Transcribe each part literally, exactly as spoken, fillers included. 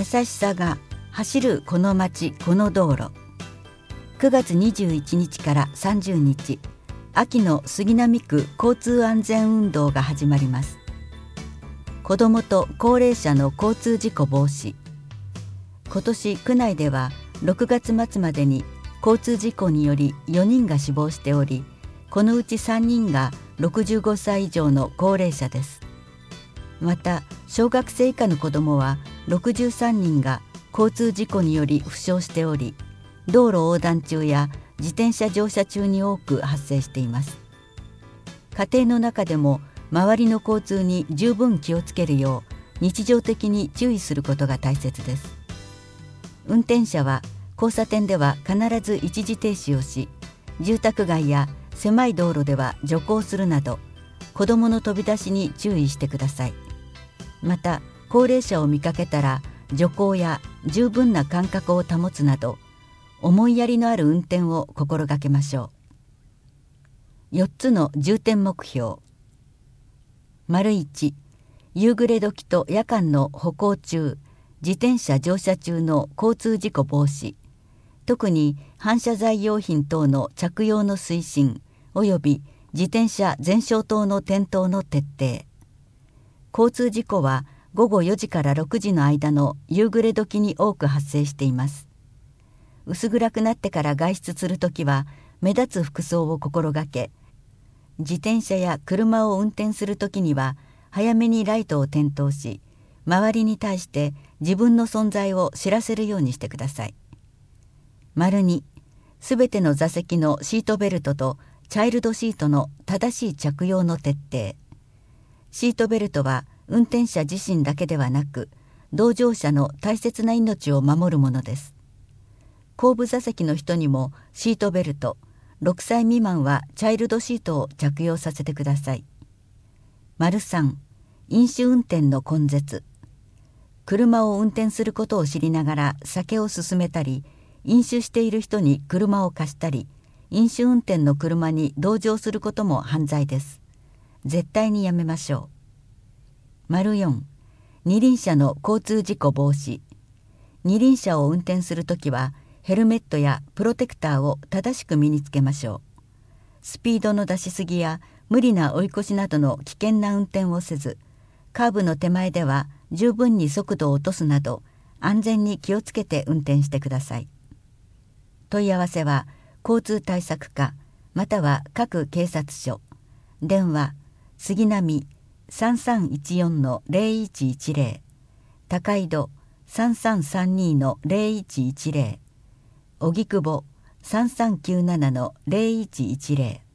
しさが走るこの街この道路。くがつにじゅういちにちからさんじゅうにち、秋の杉並区交通安全運動が始まります。子どもと高齢者の交通事故防止。今年区内ではろくがつまつまでに交通事故によりよにんが死亡しており、このうちさんにんがろくじゅうごさい以上の高齢者です。また小学生以下の子どもはろくじゅうさんにんが交通事故により負傷しており、道路横断中や自転車乗車中に多く発生しています。家庭の中でも周りの交通に十分気をつけるよう日常的に注意することが大切です。運転者は交差点では必ず一時停止をし、住宅街や狭い道路では徐行するなど、子どもの飛び出しに注意してください。また高齢者を見かけたら徐行や十分な間隔を保つなど、思いやりのある運転を心がけましょう。よっつの重点目標。丸いち、夕暮れ時と夜間の歩行中、自転車乗車中の交通事故防止、特に反射材用品等の着用の推進及び自転車全消灯の点灯の徹底。交通事故はごごよじからろくじの間の夕暮れ時に多く発生しています。薄暗くなってから外出するときは目立つ服装を心がけ、自転車や車を運転するときには早めにライトを点灯し、周りに対して自分の存在を知らせるようにしてください。丸に、すべての座席のシートベルトとチャイルドシートの正しい着用の徹底。シートベルトは運転者自身だけではなく、同乗者の大切な命を守るものです。後部座席の人にもシートベルト、ろくさい未満はチャイルドシートを着用させてください。丸さん、飲酒運転の根絶。車を運転することを知りながら酒を勧めたり、飲酒している人に車を貸したり、飲酒運転の車に同乗することも犯罪です。絶対にやめましょう。丸よん、二輪車の交通事故防止。二輪車を運転するときはヘルメットやプロテクターを正しく身につけましょう。スピードの出しすぎや無理な追い越しなどの危険な運転をせず、カーブの手前では十分に速度を落とすなど、安全に気をつけて運転してください。問い合わせは交通対策課または各警察署。電話杉並 さんさんいちよんのゼロいちいちゼロ、高井戸 さんさんさんにのゼロいちいちゼロ、荻窪 さんさんきゅうななのゼロいちいちゼロ。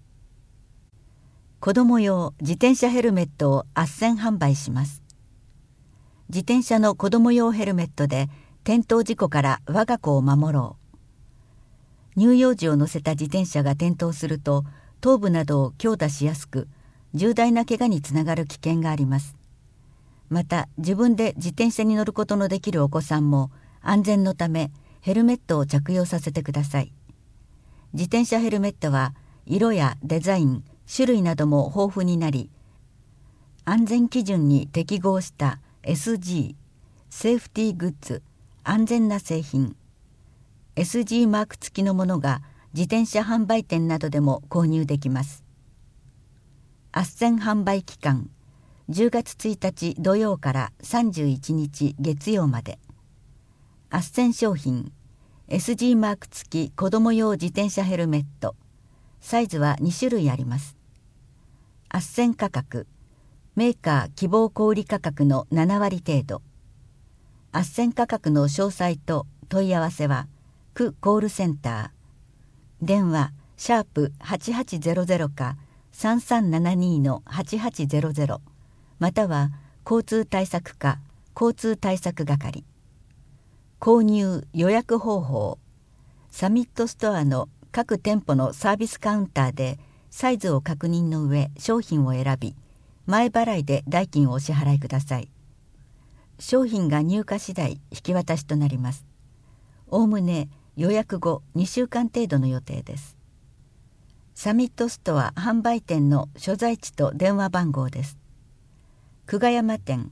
子ども用自転車ヘルメットを斡旋販売します。自転車の子ども用ヘルメットで転倒事故から我が子を守ろう。乳幼児を乗せた自転車が転倒すると頭部などを強打しやすく、重大な怪我につながる危険があります。また自分で自転車に乗ることのできるお子さんも安全のためヘルメットを着用させてください。自転車ヘルメットは色やデザイン、種類なども豊富になり、安全基準に適合した エスジー セーフティーグッズ、安全な製品、エスジー マーク付きのものが自転車販売店などでも購入できます。斡旋販売期間じゅうがつついたち土曜からさんじゅういちにち月曜まで。斡旋商品 エスジー マーク付き子ども用自転車ヘルメット、サイズはにしゅるいあります。斡旋価格メーカー希望小売価格のななわり程度。斡旋価格の詳細と問い合わせは区コールセンター、電話シャープはちはちゼロゼロかさんさんななにのはちはちゼロゼロ、または交通対策課交通対策係。購入予約方法、サミットストアの各店舗のサービスカウンターでサイズを確認の上商品を選び、前払いで代金をお支払いください。商品が入荷次第引き渡しとなります。おおむね予約後にしゅうかん程度の予定です。サミットストア販売店の所在地と電話番号です。久我山店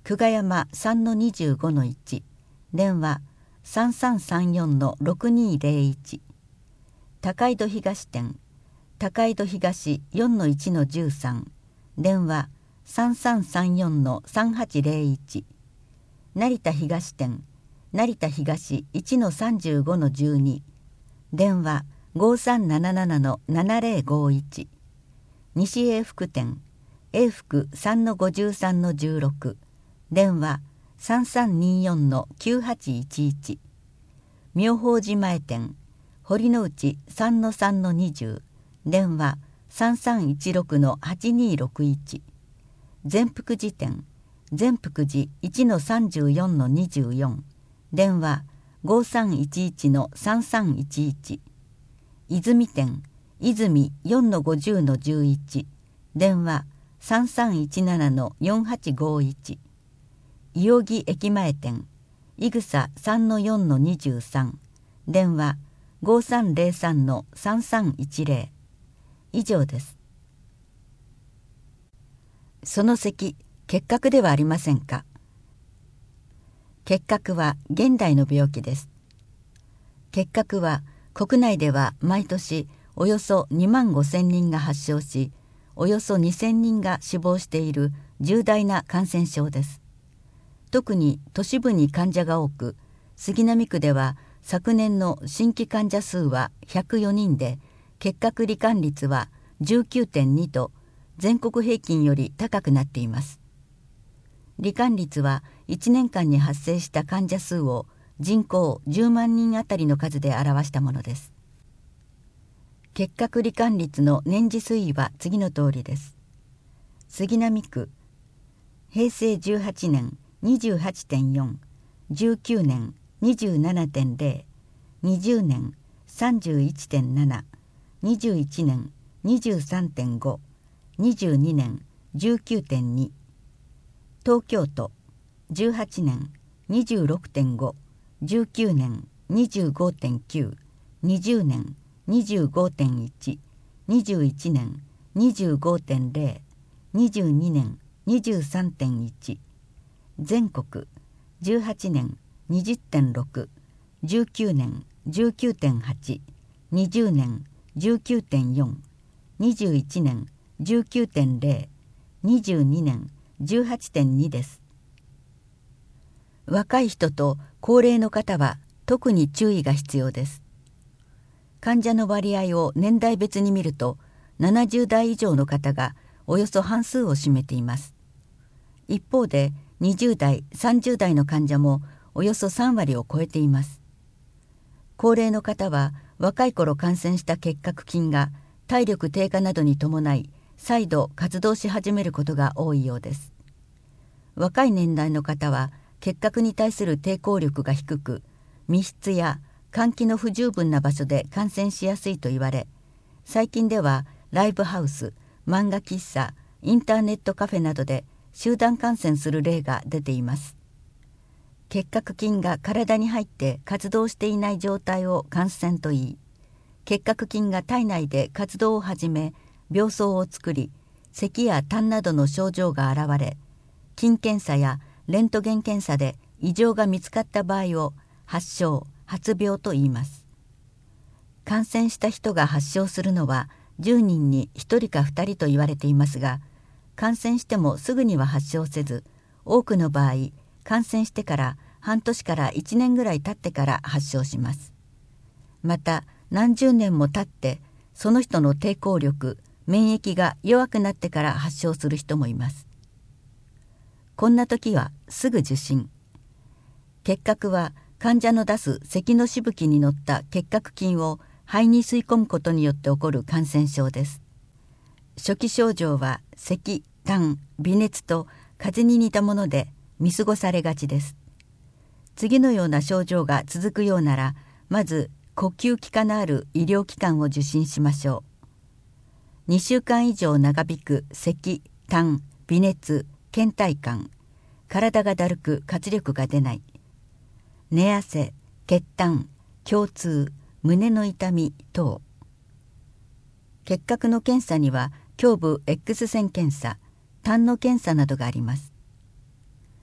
久我山 さんのにじゅうごのいち、電話 さんさんさんよんのろくにゼロいち、高井戸東店高井戸東 よんのいちのじゅうさん、電話 さんさんさんよんのさんはちゼロいち、成田東店成田東 いちのさんじゅうごのじゅうに、電話 ごさんなななのななゼロごいち、西永福店永福 さんのごじゅうさんのじゅうろく、電話 さんさんによんのきゅうはちいちいち、妙法寺前店堀之内 さんのさんのにじゅう、電話 さんさんいちろくのはちにろくいち、善福寺店善福寺 いちのさんじゅうよんのにじゅうよん、電話 ごさんいちいちのさんさんいちいち、泉店泉 よんのごじゅうのじゅういち、電話 さんさんいちななのよんはちごいち、伊予木駅前店いぐさ さんのよんのにじゅうさん、電話 ごさんゼロさんのさんさんいちゼロ、以上です。その咳、結核ではありませんか。結核は現代の病気です。結核は国内では毎年およそにまんごせんにんが発症し、およそにせんにんが死亡している重大な感染症です。特に都市部に患者が多く、杉並区では昨年の新規患者数はひゃくよにんで、結核罹患率は じゅうきゅうてんに と全国平均より高くなっています。罹患率はいちねんかんに発生した患者数を人口じゅうまんにんあたりの数で表したものです。結核罹患率の年次推移は次の通りです。杉並区へいせいじゅうはちねん にじゅうはちてんよん、じゅうきゅうねん にじゅうななてんゼロ、にじゅうねん さんじゅういちてんなな、にじゅういちねん にじゅうさんてんご、にじゅうにねん じゅうきゅうてんに、東京都じゅうはちねん にじゅうろくてんご、じゅうきゅうねん にじゅうごてんきゅう、にじゅうねん にじゅうごてんいち、にじゅういちねん にじゅうごてんゼロ、にじゅうにねん にじゅうさんてんいち、全国じゅうはちねん にじゅってんろく、じゅうきゅうねん じゅうきゅうてんはち、にじゅうねん じゅうきゅうてんよん、にじゅういちねん じゅうきゅうてんゼロ、にじゅうにねん じゅうはちてんに です。若い人と高齢の方は特に注意が必要です。患者の割合を年代別に見ると、ななじゅうだい以上の方がおよそ半数を占めています。一方でにじゅうだい、さんじゅうだいの患者もおよそさんわりを超えています。高齢の方は若い頃感染した結核菌が体力低下などに伴い再度活動し始めることが多いようです。若い年代の方は結核に対する抵抗力が低く、密室や換気の不十分な場所で感染しやすいと言われ、最近ではライブハウス、漫画喫茶、インターネットカフェなどで集団感染する例が出ています。結核菌が体に入って活動していない状態を感染といい、結核菌が体内で活動を始め病巣を作り、咳や痰などの症状が現れ、菌検査やレントゲン検査で異常が見つかった場合を発症・発病と言います。感染した人が発症するのはじゅうにんにひとりかふたりと言われていますが、感染してもすぐには発症せず、多くの場合感染してから半年からいちねんぐらい経ってから発症します。また何十年も経ってその人の抵抗力、免疫が弱くなってから発症する人もいます。こんな時はすぐ受診。結核は患者の出す咳のしぶきに乗った結核菌を肺に吸い込むことによって起こる感染症です。初期症状は咳、痰、微熱と風邪に似たもので見過ごされがちです。次のような症状が続くようなら、まず呼吸器科のある医療機関を受診しましょう。にしゅうかん以上長引く咳、痰、微熱、倦怠感、体がだるく活力が出ない、寝汗、血痰、胸痛、胸の痛み等。結核の検査には胸部 X 線検査、痰の検査などがあります。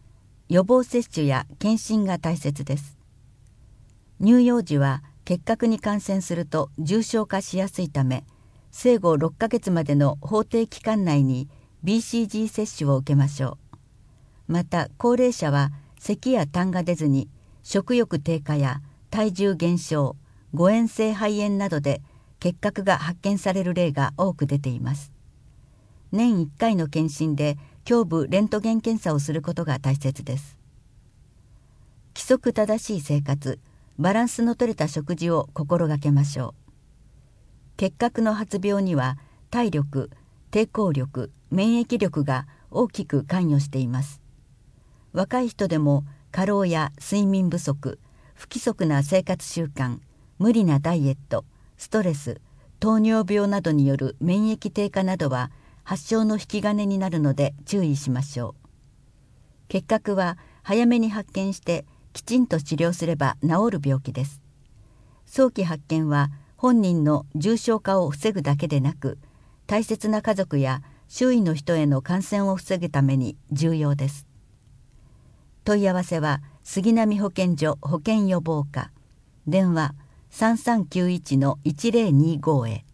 予防接種や検診が大切です。乳幼児は結核に感染すると重症化しやすいため、生後ろっかげつまでの法定期間内に ビーシージー 接種を受けましょう。また高齢者は咳や痰が出ずに食欲低下や体重減少、誤嚥性肺炎などで結核が発見される例が多く出ています。年いっかいの検診で胸部レントゲン検査をすることが大切です。規則正しい生活、バランスの取れた食事を心がけましょう。結核の発病には体力、抵抗力、免疫力が大きく関与しています。若い人でも過労や睡眠不足、不規則な生活習慣、無理なダイエット、ストレス、糖尿病などによる免疫低下などは発症の引き金になるので注意しましょう。結核は早めに発見してきちんと治療すれば治る病気です。早期発見は本人の重症化を防ぐだけでなく、大切な家族や周囲の人への感染を防ぐために重要です。問い合わせは杉並保健所保健予防課、電話 さんさんきゅういちのいちぜろにご へ。